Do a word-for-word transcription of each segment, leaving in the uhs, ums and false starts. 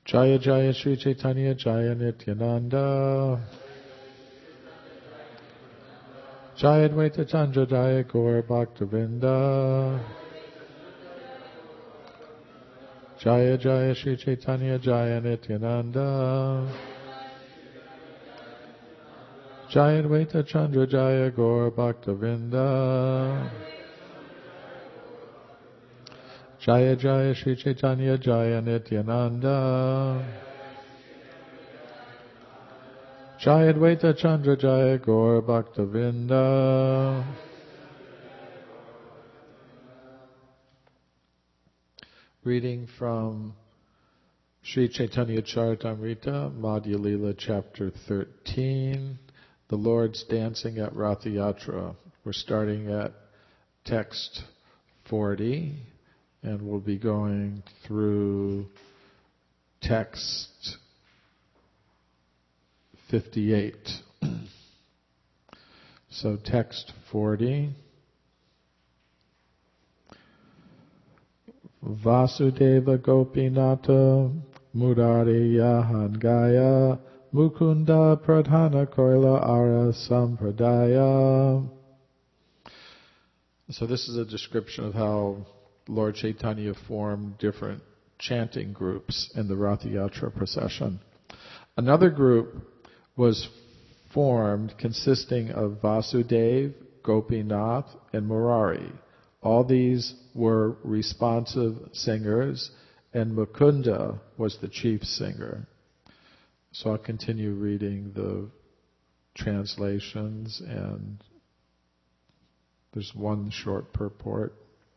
Jaya Jaya Sri Chaitanya Jaya Nityananda. Jaya Advaita Chandra Jaya Gaur Bhaktavinda. Jaya Jaya Sri Chaitanya Jaya Nityananda. Jaya Advaita Chandra Jaya Gaur Bhaktavinda. Jaya Jaya Sri Chaitanya Jaya Nityananda. Jaya Advaita Chandra Jaya Gaur Bhaktavinda. Reading from Sri Chaitanya Charitamrita, Madhya Lila, chapter thirteen, the Lord's dancing at Ratha Yatra. We're starting at text forty, and we'll be going through text fifty-eight. So text forty. Vasudeva Gopinata Murari Yahangaya Mukunda Pradhana Koila Ara Sampradaya. So this is a description of how Lord Chaitanya formed different chanting groups in the Ratha Yatra procession. Another group was formed consisting of Vasudeva, Gopinath, and Murari. All these were responsive singers, and Mukunda was the chief singer. So I'll continue reading the translations, and there's one short purport.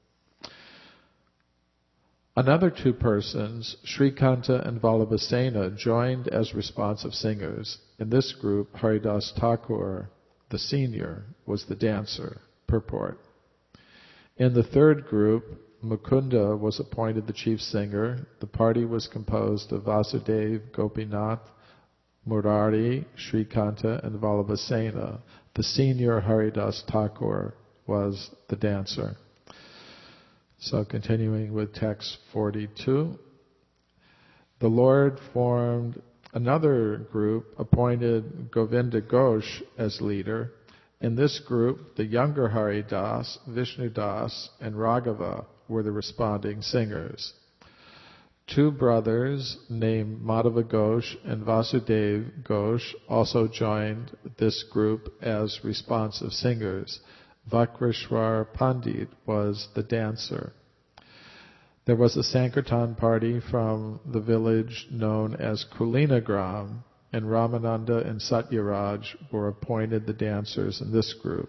Another two persons, Srikanta and Vallabhasena, joined as responsive singers. In this group, Haridas Thakur, the senior, was the dancer. Purport. In the third group, Mukunda was appointed the chief singer. The party was composed of Vasudeva, Gopinath, Murari, Srikanta, and Vallabhasena. The senior Haridas Thakur was the dancer. So continuing with text forty-two. The Lord formed another group, appointed Govinda Ghosh as leader. In this group, the younger Haridas, Vishnudas, and Raghava were the responding singers. Two brothers named Madhava Ghosh and Vasudeva Ghosh also joined this group as responsive singers. Vakreshwar Pandit was the dancer. There was a Sankirtan party from the village known as Kulinagram, and Ramananda and Satyaraj were appointed the dancers in this group.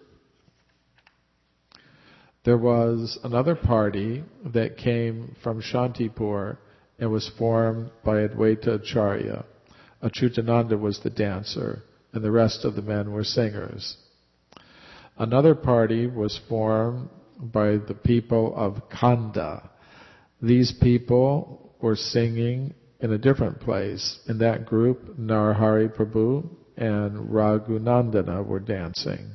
There was another party that came from Shantipur and was formed by Advaita Acharya. Achyutananda was the dancer, and the rest of the men were singers. Another party was formed by the people of Khanda. These people were singing in a different place. In that group, Narahari Prabhu and Raghunandana were dancing.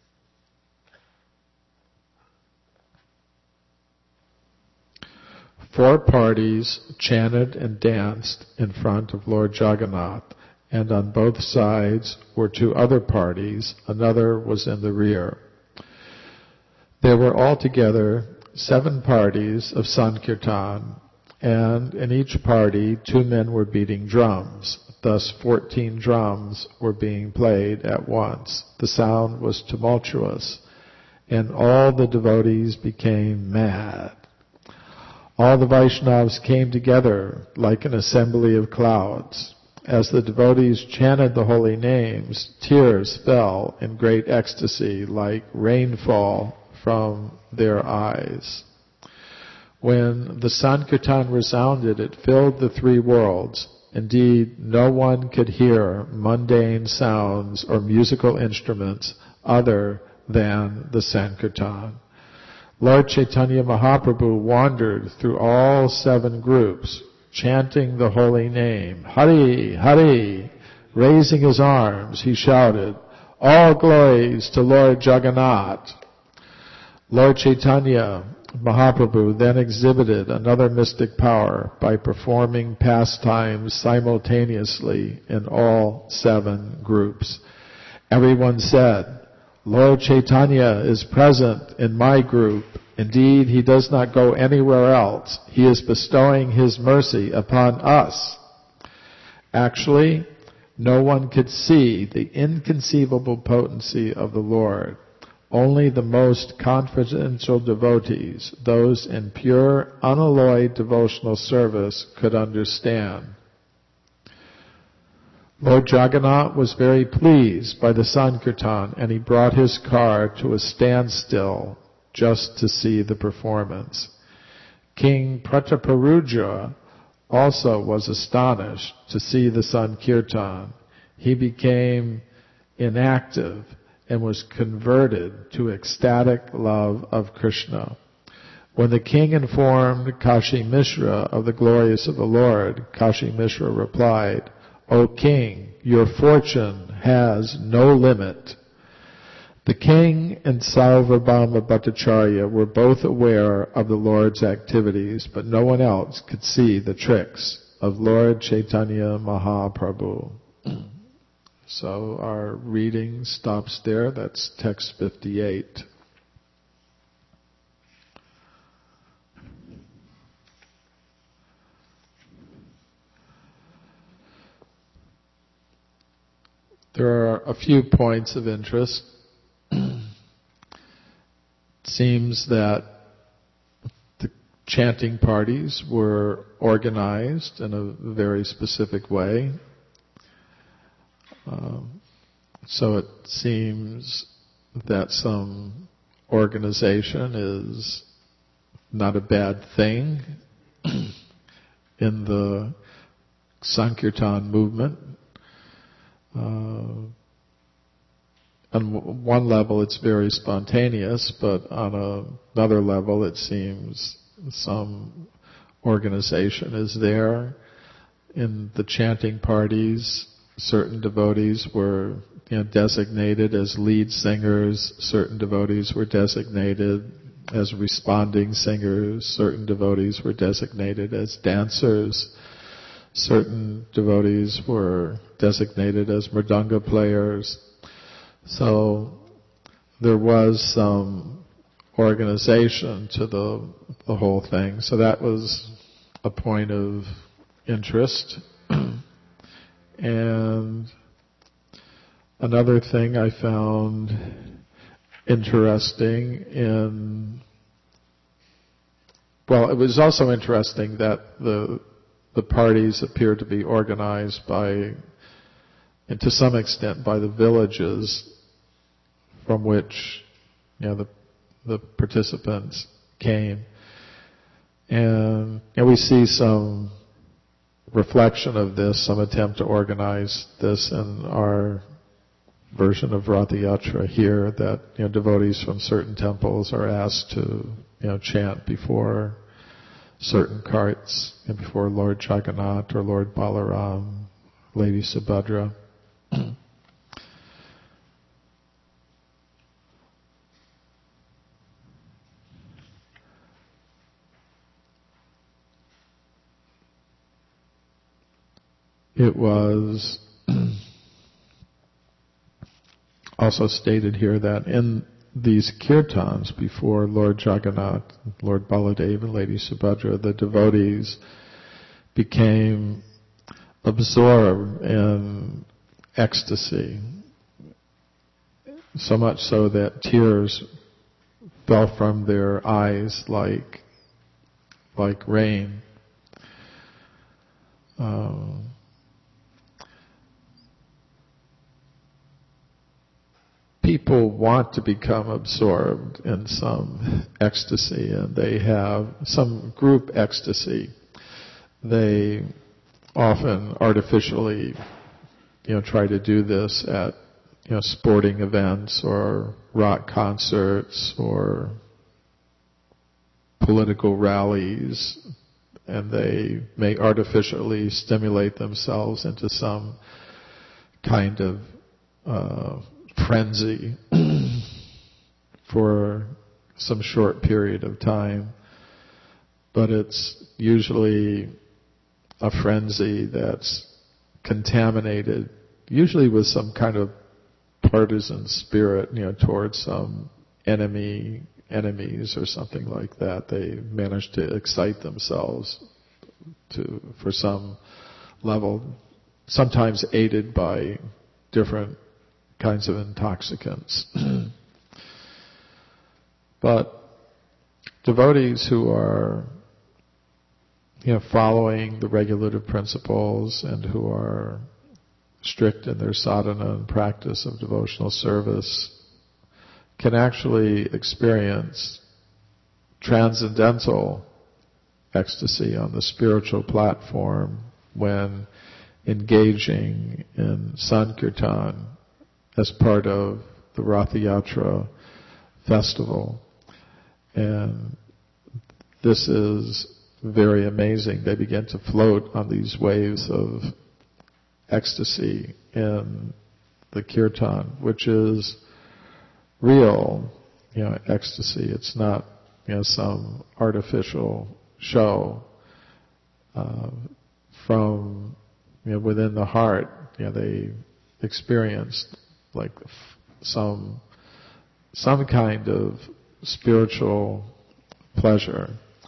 Four parties chanted and danced in front of Lord Jagannath, and on both sides were two other parties. Another was in the rear. There were altogether seven parties of Sankirtan, and in each party two men were beating drums. Thus fourteen drums were being played at once. The sound was tumultuous, and all the devotees became mad. All the Vaishnavas came together like an assembly of clouds. As the devotees chanted the holy names, tears fell in great ecstasy like rainfall from their eyes. When the Sankirtan resounded, it filled the three worlds. Indeed, no one could hear mundane sounds or musical instruments other than the Sankirtan. Lord Chaitanya Mahaprabhu wandered through all seven groups, chanting the holy name, Hari, Hari. Raising his arms, he shouted, "All glories to Lord Jagannath." Lord Chaitanya Mahaprabhu then exhibited another mystic power by performing pastimes simultaneously in all seven groups. Everyone said, "Lord Chaitanya is present in my group. Indeed, he does not go anywhere else. He is bestowing his mercy upon us." Actually, no one could see the inconceivable potency of the Lord. Only the most confidential devotees, those in pure, unalloyed devotional service, could understand. Lord Jagannath was very pleased by the Sankirtan, and he brought his car to a standstill just to see the performance. King Prataparuja also was astonished to see the Sankirtan. He became inactive and was converted to ecstatic love of Krishna. When the king informed Kashi Mishra of the glories of the Lord, Kashi Mishra replied, "O king, your fortune has no limit." The king and Sarvabhauma Bhattacharya were both aware of the Lord's activities, but no one else could see the tricks of Lord Chaitanya Mahaprabhu. So our reading stops there. That's text fifty-eight. There are a few points of interest. It seems that the chanting parties were organized in a very specific way. Um, so it seems that some organization is not a bad thing in the Sankirtan movement. Uh, on one level it's very spontaneous, but on a, another level it seems some organization is there. In the chanting parties, certain devotees were, you know, designated as lead singers, certain devotees were designated as responding singers, certain devotees were designated as dancers, certain devotees were designated as mridanga players. So there was some organization to the the whole thing. So that was a point of interest. And another thing I found interesting in, well, it was also interesting that the the parties appeared to be organized by, and to some extent by the villages from which, you know, the the participants came. And, and we see some reflection of this, some attempt to organize this in our version of Ratha Yatra here, that, you know, devotees from certain temples are asked to, you know, chant before certain carts, and before Lord Jagannath or Lord Balaram, Lady Subhadra. It was also stated here that in these kirtans before Lord Jagannath, Lord Baladev and Lady Subhadra, the devotees became absorbed in ecstasy, so much so that tears fell from their eyes like like rain. Um, People want to become absorbed in some ecstasy, and they have some group ecstasy. They often artificially, you know, try to do this at, you know, sporting events or rock concerts or political rallies, and they may artificially stimulate themselves into some kind of uh, frenzy for some short period of time, but it's usually a frenzy that's contaminated, usually with some kind of partisan spirit, you know, towards some enemy, enemies or something like that. They manage to excite themselves to, for some level, sometimes aided by different kinds of intoxicants. But devotees who are, you know, following the regulative principles and who are strict in their sadhana and practice of devotional service can actually experience transcendental ecstasy on the spiritual platform when engaging in Sankirtan as part of the Ratha Yatra festival. And this is very amazing. They begin to float on these waves of ecstasy in the kirtan, which is real, you know, ecstasy. It's not, you know, some artificial show. Uh, from, you know, within the heart, you know, they experienced like some some kind of spiritual pleasure.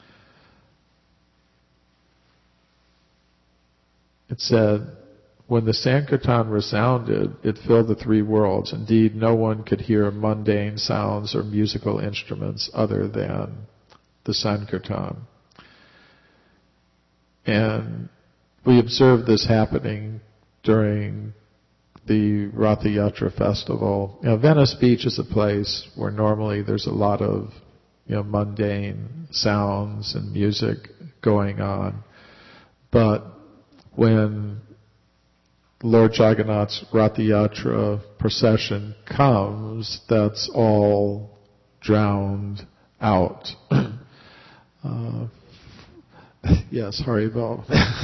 It said, when the Sankirtan resounded, it filled the three worlds. Indeed, no one could hear mundane sounds or musical instruments other than the Sankirtan. And we observed this happening during the Ratha Yatra festival. You know, Venice Beach is a place where normally there's a lot of, you know, mundane sounds and music going on. But when Lord Jagannath's Ratha Yatra procession comes, that's all drowned out. uh, yes, Haribol.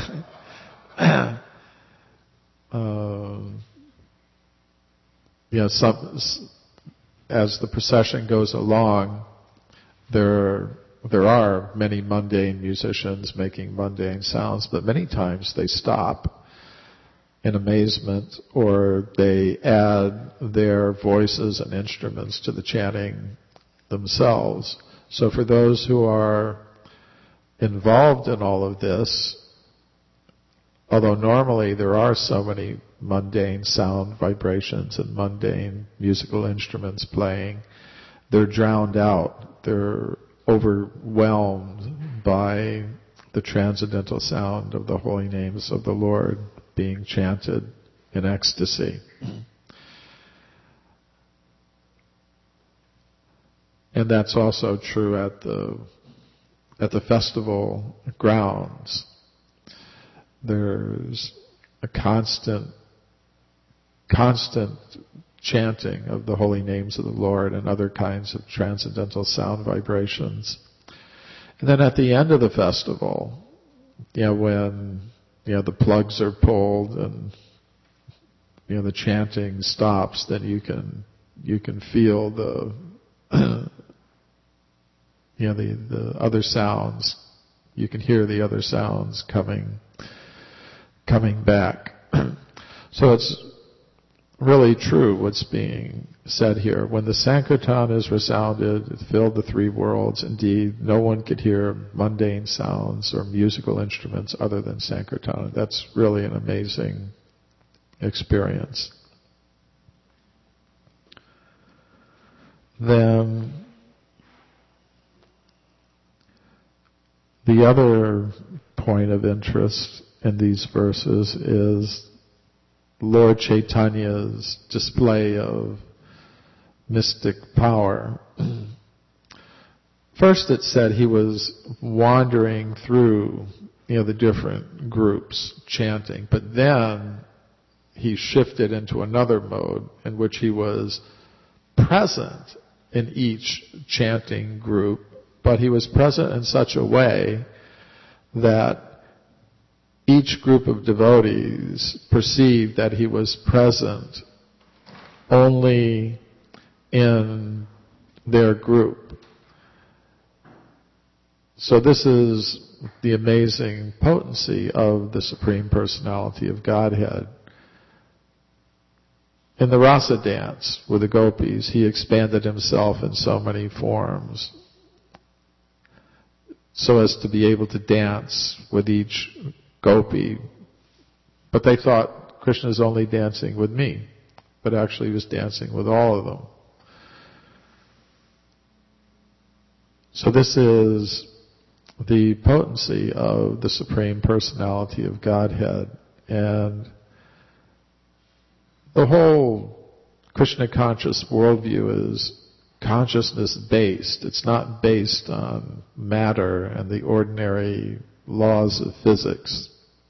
um, yeah, some, as the procession goes along, there there are many mundane musicians making mundane sounds, but many times they stop in amazement, or they add their voices and instruments to the chanting themselves. So for those who are involved in all of this, although normally there are so many mundane sound vibrations and mundane musical instruments playing, they're drowned out. They're overwhelmed by the transcendental sound of the holy names of the Lord being chanted in ecstasy. And that's also true at the at the festival grounds. There's a constant constant chanting of the holy names of the Lord and other kinds of transcendental sound vibrations. And then at the end of the festival, you know, when, you know, the plugs are pulled and, you know, the chanting stops, then you can you can feel the you know the the other sounds. You can hear the other sounds coming coming back. So it's really true what's being said here. When the Sankirtan is resounded, it filled the three worlds. Indeed, no one could hear mundane sounds or musical instruments other than Sankirtan. That's really an amazing experience. Then the other point of interest in these verses is Lord Chaitanya's display of mystic power. First it said he was wandering through, you know, the different groups chanting, but then he shifted into another mode in which he was present in each chanting group, but he was present in such a way that each group of devotees perceived that he was present only in their group. So this is the amazing potency of the Supreme Personality of Godhead. In the Rasa dance with the gopis, he expanded himself in so many forms so as to be able to dance with each gopi. But they thought Krishna's only dancing with me, but actually he was dancing with all of them. So this is the potency of the Supreme Personality of Godhead. And the whole Krishna conscious worldview is consciousness based. It's not based on matter and the ordinary laws of physics.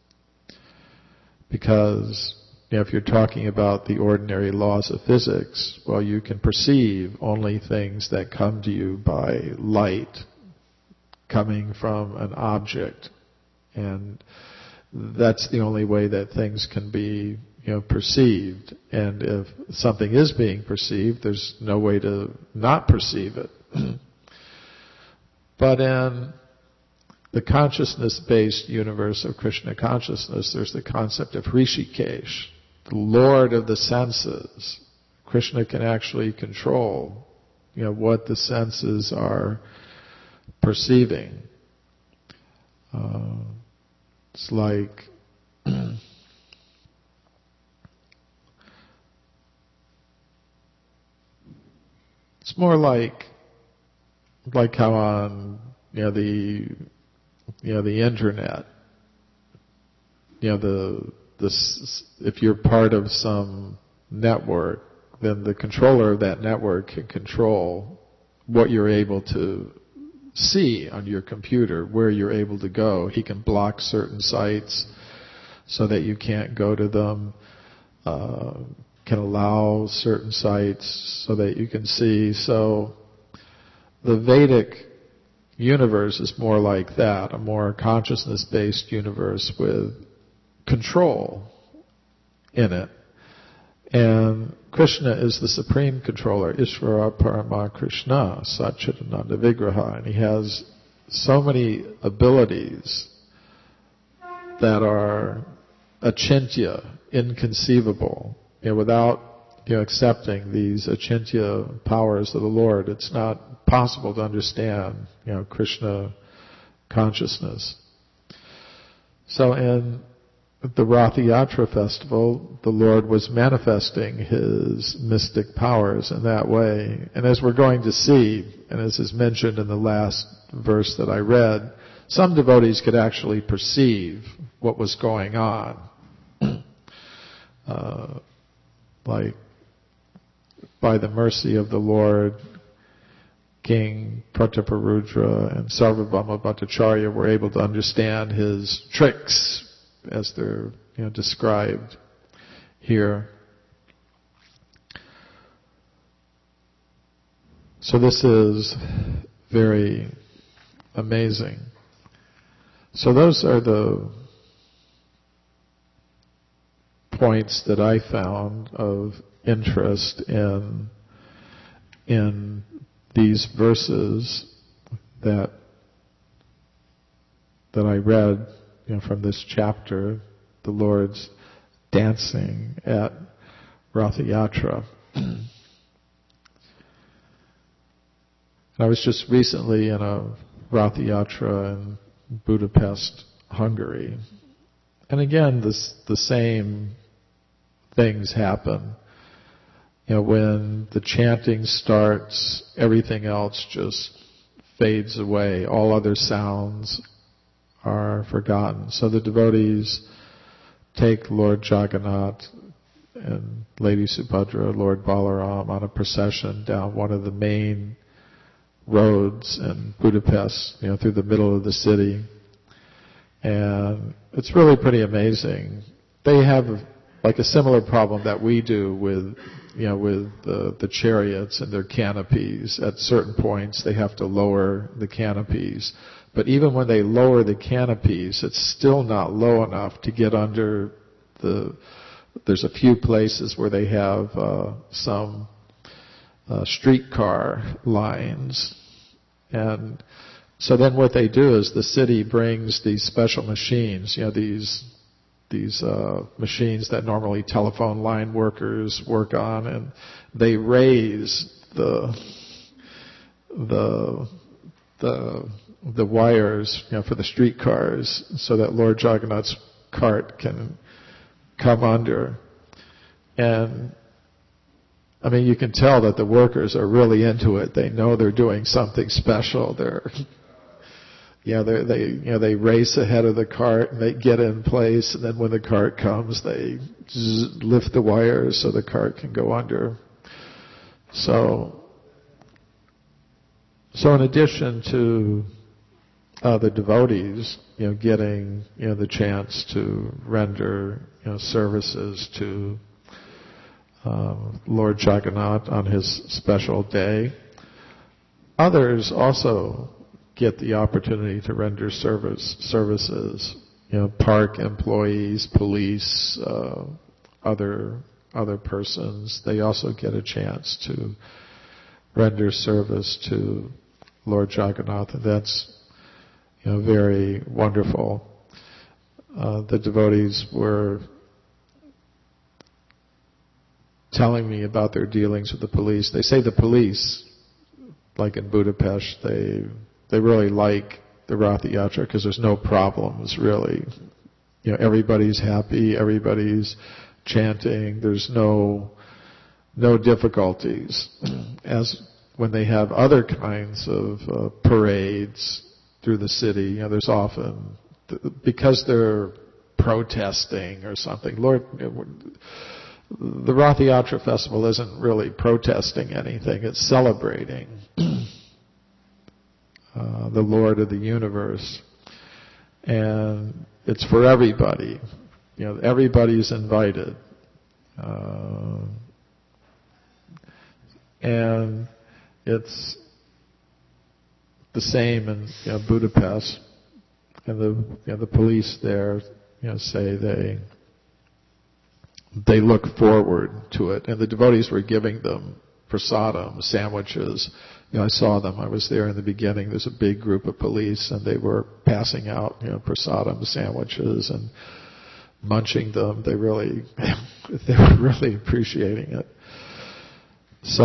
Because, you know, if you're talking about the ordinary laws of physics, well, you can perceive only things that come to you by light coming from an object. And that's the only way that things can be, you know, perceived. And if something is being perceived, there's no way to not perceive it. But in the consciousness-based universe of Krishna consciousness, there's the concept of Hrishikesh, the Lord of the senses. Krishna can actually control, you know, what the senses are perceiving. Uh, it's like it's more like like how on, you know, the you know the internet, you know, the this if you're part of some network, then the controller of that network can control what you're able to see on your computer, where you're able to go. He can block certain sites so that you can't go to them, uh, can allow certain sites so that you can see. So the Vedic universe is more like that, a more consciousness-based universe with control in it. And Krishna is the supreme controller, Ishvara Parama Krishna, Satchidananda Vigraha, and he has so many abilities that are achintya, inconceivable. You know, without, you know, accepting these achintya powers of the Lord, it's not possible to understand, you know, Krishna consciousness. So in the Ratha Yatra festival, the Lord was manifesting his mystic powers in that way. And as we're going to see, and as is mentioned in the last verse that I read, some devotees could actually perceive what was going on. uh, like, by the mercy of the Lord, King Prataparudra and Sarvabhauma Bhattacharya were able to understand his tricks as they're, you know, described here. So this is very amazing. So those are the points that I found of interest in in these verses that that I read, you know, from this chapter, the Lord's dancing at Ratha Yatra. I was just recently in a Ratha Yatra in Budapest, Hungary. And again, this, the same things happen. You know, when the chanting starts, everything else just fades away. All other sounds are forgotten. So the devotees take Lord Jagannath and Lady Subhadra, Lord Balaram, on a procession down one of the main roads in Budapest, you know, through the middle of the city. And it's really pretty amazing. They have like a similar problem that we do with, you know, with the, the chariots and their canopies. At certain points, they have to lower the canopies. But even when they lower the canopies, it's still not low enough to get under the, there's a few places where they have uh, some uh, streetcar lines. And So then what they do is the city brings these special machines, you know, these these uh, machines that normally telephone line workers work on, and they raise the the the the wires, you know, for the streetcars so that Lord Jagannath's cart can come under. And I mean, you can tell that the workers are really into it. They know they're doing something special. They're You know, they, they, you know, they race ahead of the cart and they get in place, and then when the cart comes, they zzz, lift the wires so the cart can go under. So, so in addition to uh, the devotees, you know, getting, you know, the chance to render, you know, services to um, Lord Jagannath on his special day, others also get the opportunity to render service services. You know, park employees, police, uh, other other persons. They also get a chance to render service to Lord Jagannath, and that's, you know, very wonderful. Uh, the devotees were telling me about their dealings with the police. They say the police, like in Budapest, they They really like the Ratha Yatra because there's no problems, really. You know, everybody's happy, everybody's chanting, there's no no difficulties. As when they have other kinds of uh, parades through the city, you know, there's often, because they're protesting or something, Lord, the Ratha Yatra festival isn't really protesting anything, it's celebrating Uh, the Lord of the universe, and it's for everybody. You know, everybody's invited, uh, and it's the same in, you know, Budapest. And the you know, the police there, you know, say they they look forward to it, and the devotees were giving them prasadam, sandwiches. You know, I saw them. I was there in the beginning. There's a big group of police, and they were passing out, you know, prasadam sandwiches and munching them. They really, they were really appreciating it. So,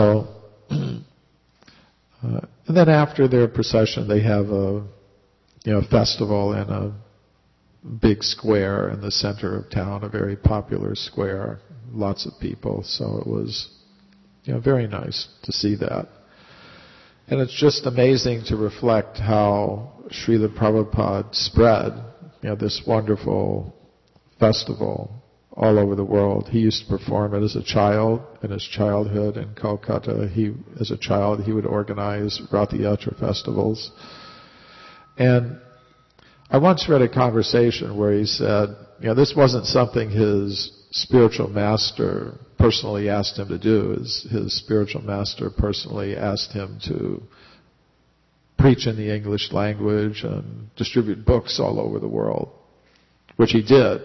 uh, and then after their procession, they have a, you know, festival in a big square in the center of town, a very popular square, lots of people. So it was, you know, very nice to see that. And it's just amazing to reflect how Srila Prabhupada spread, you know, this wonderful festival all over the world. He used to perform it as a child, in his childhood in Kolkata. He, as a child, he would organize Ratha Yatra festivals. And I once read a conversation where he said, you know, this wasn't something his spiritual master personally asked him to do. His, his spiritual master personally asked him to preach in the English language and distribute books all over the world, which he did.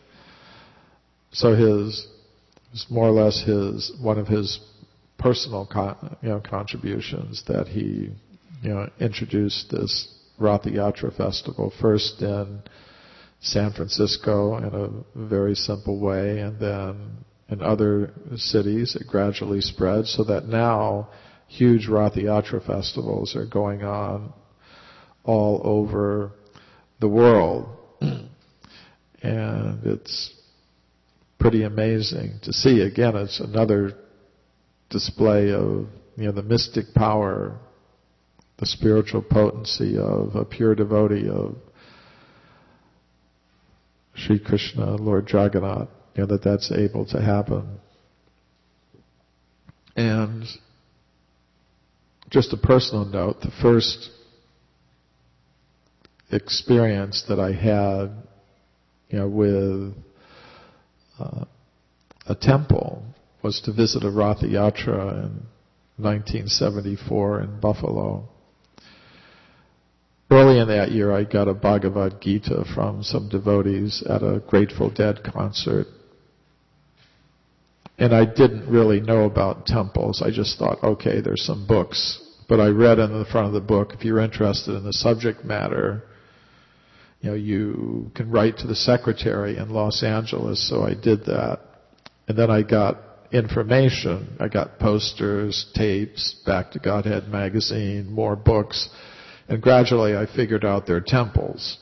So his, it's more or less his, one of his personal con, you know, contributions that he, you know, introduced this Ratha Yatra festival first in San Francisco in a very simple way, and then in other cities it gradually spread, so that now huge Ratha Yatra festivals are going on all over the world. And it's pretty amazing to see. Again, it's another display of, you know, the mystic power, the spiritual potency of a pure devotee of Sri Krishna, Lord Jagannath, you know, that that's able to happen. And just a personal note, the first experience that I had, you know, with uh, a temple was to visit a Ratha Yatra in nineteen seventy-four in Buffalo. Early in that year, I got a Bhagavad Gita from some devotees at a Grateful Dead concert. And I didn't really know about temples. I just thought, okay, there's some books but I read in the front of the book, if you're interested in the subject matter, you know, you can write to the secretary in Los Angeles, so I did that. And then I got information. I got posters, tapes, Back to Godhead magazine, more books, and gradually I figured out their temples.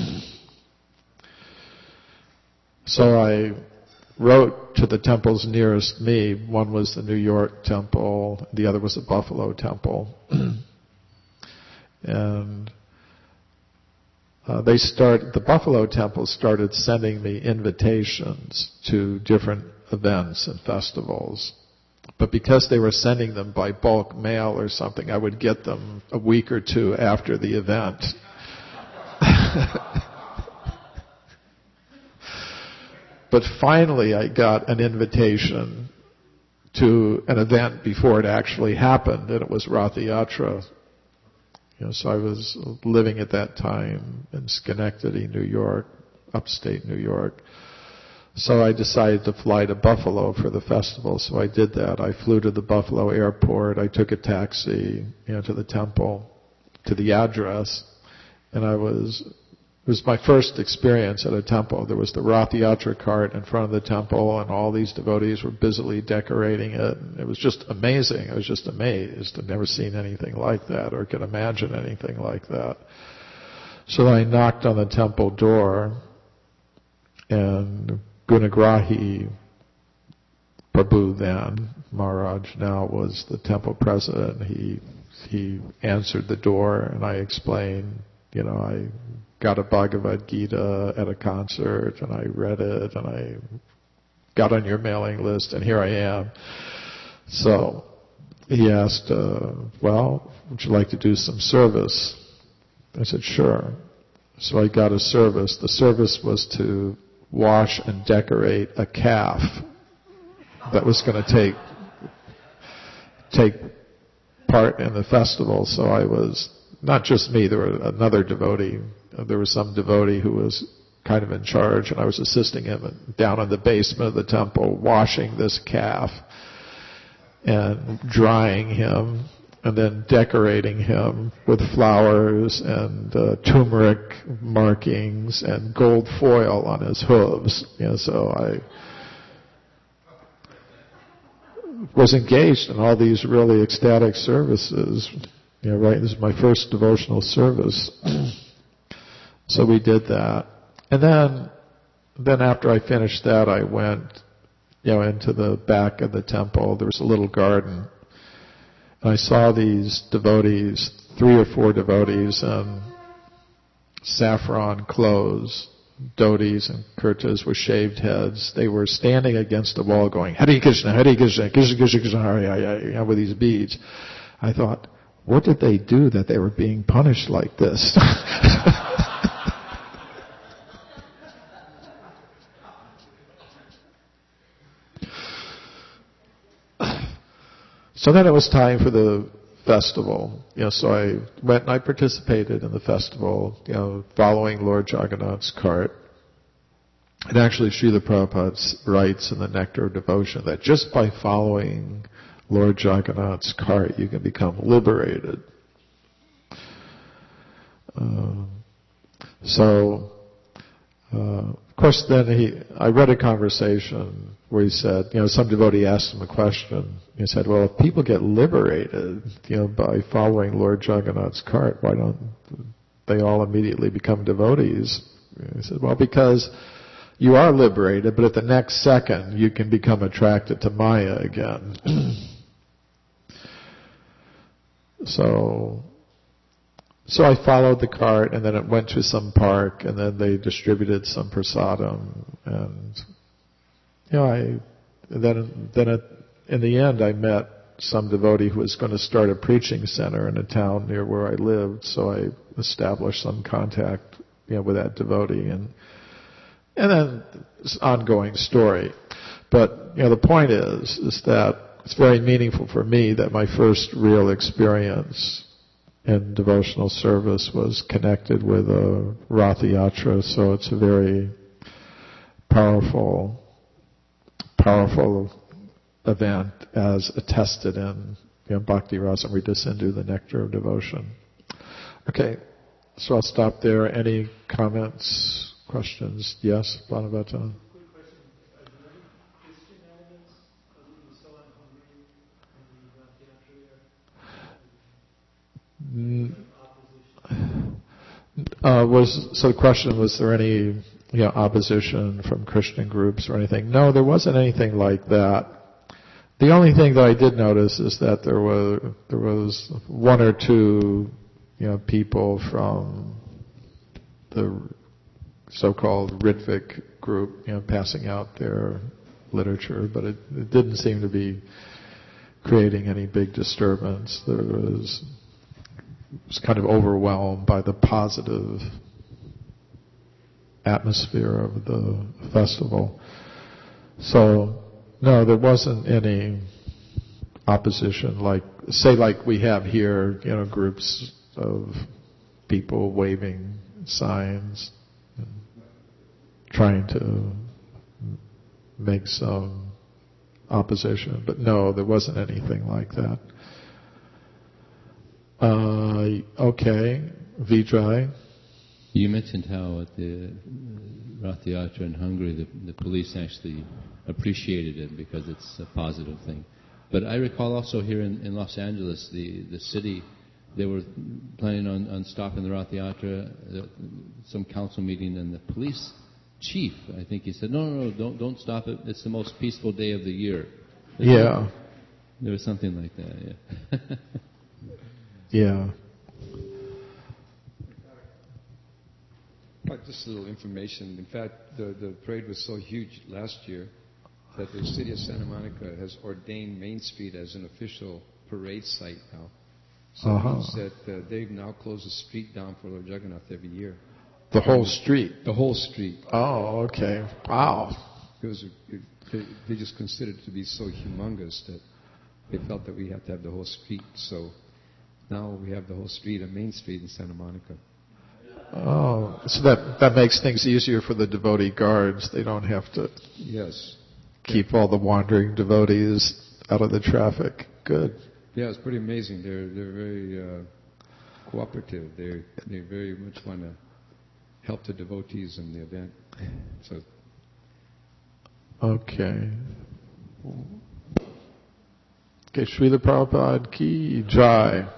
So I wrote to the temples nearest me. One was the New York temple, the other was the Buffalo temple. And uh, they start, the Buffalo temple started sending me invitations to different events and festivals. But because they were sending them by bulk mail or something, I would get them a week or two after the event. But finally I got an invitation to an event before it actually happened, and it was Ratha Yatra. You know, so I was living at that time in Schenectady, New York, upstate New York. So I decided to fly to Buffalo for the festival, so I did that. I flew to the Buffalo airport, I took a taxi, you know, to the temple, to the address, and I was, it was my first experience at a temple. There was the Ratha Yatra cart in front of the temple, and all these devotees were busily decorating it. It was just amazing. I was just amazed. I'd never seen anything like that or could imagine anything like that. So I knocked on the temple door, and Gunagrahi Prabhu then, Maharaj now, was the temple president. He he answered the door, and I explained, you know, I got a Bhagavad Gita at a concert, and I read it, and I got on your mailing list, and here I am. So he asked, uh, well, would you like to do some service? I said, sure. So I got a service. The service was to wash and decorate a calf that was going to take take part in the festival. So I was, not just me, there were another devotee, there was some devotee who was kind of in charge, and I was assisting him down in the basement of the temple, washing this calf and drying him, and then decorating him with flowers and uh, turmeric markings and gold foil on his hooves. You know, so I was engaged in all these really ecstatic services. You know, right, this is my first devotional service. So we did that. And then, then after I finished that, I went, you know, into the back of the temple. There was a little garden. And I saw these devotees, three or four devotees in saffron clothes, dhotis and kurtas with shaved heads. They were standing against a wall going, Hare Krishna, Hare Krishna, Krishna Krishna, Krishna, Hare Hare, you know, with these beads. I thought, what did they do that they were being punished like this? So then it was time for the festival. You know, so I went and I participated in the festival, you know, following Lord Jagannath's cart. And actually Srila Prabhupada writes in the Nectar of Devotion that just by following Lord Jagannath's cart you can become liberated. Uh, so, uh, of course then he, I read a conversation where he said, you know, some devotee asked him a question. He said, well, if people get liberated, you know, by following Lord Jagannath's cart, why don't they all immediately become devotees? He said, well, because you are liberated, but at the next second you can become attracted to Maya again. so, so I followed the cart, and then it went to some park, and then they distributed some prasadam, and you know, I then then at, in the end I met some devotee who was going to start a preaching center in a town near where I lived, so I established some contact, you know, with that devotee, and and then it's an ongoing story. But you know, the point is is that it's very meaningful for me that my first real experience in devotional service was connected with a Ratha Yatra, so it's a very powerful powerful event as attested in you know, Bhakti Rasamrita Sindhu, the nectar of devotion. Okay, so I'll stop there. Any comments, questions? Yes, Bhanavata? Uh, was so the question was there any you know opposition from Christian groups or anything? No, there wasn't anything like that. The only thing that I did notice is that there were there was one or two you know people from the so-called Ritvik group you know passing out their literature, but it, it didn't seem to be creating any big disturbance. There was was kind of overwhelmed by the positive atmosphere of the festival. So, no, there wasn't any opposition, like, say like we have here, you know, groups of people waving signs and trying to make some opposition. But no, there wasn't anything like that. Uh, okay, Vijay. You mentioned how at the Rath Yatra in Hungary, the, the police actually appreciated it because it's a positive thing. But I recall also here in, in Los Angeles, the, the city, they were planning on, on stopping the Rath Yatra, uh, some council meeting, and the police chief, I think he said, no, no, no, don't, don't stop it. It's the most peaceful day of the year. There's yeah. Like, there was something like that, yeah. Yeah. Just a little information. In fact, the, the parade was so huge last year that the city of Santa Monica has ordained Main Street as an official parade site now. So uh-huh. it means that uh, they now close the street down for Lord Jagannath every year. The whole street? The whole street. Oh, okay. Wow. It was, it, they, they just considered it to be so humongous that they felt that we had to have the whole street. So now we have the whole street, a Main Street in Santa Monica. Oh, so that that makes things easier for the devotee guards. They don't have to yes keep yeah. all the wandering devotees out of the traffic. Good. Yeah, it's pretty amazing. They're they're very uh, cooperative. They they very much want to help the devotees in the event. So. Okay. Okay, Srila Prabhupada ki jai.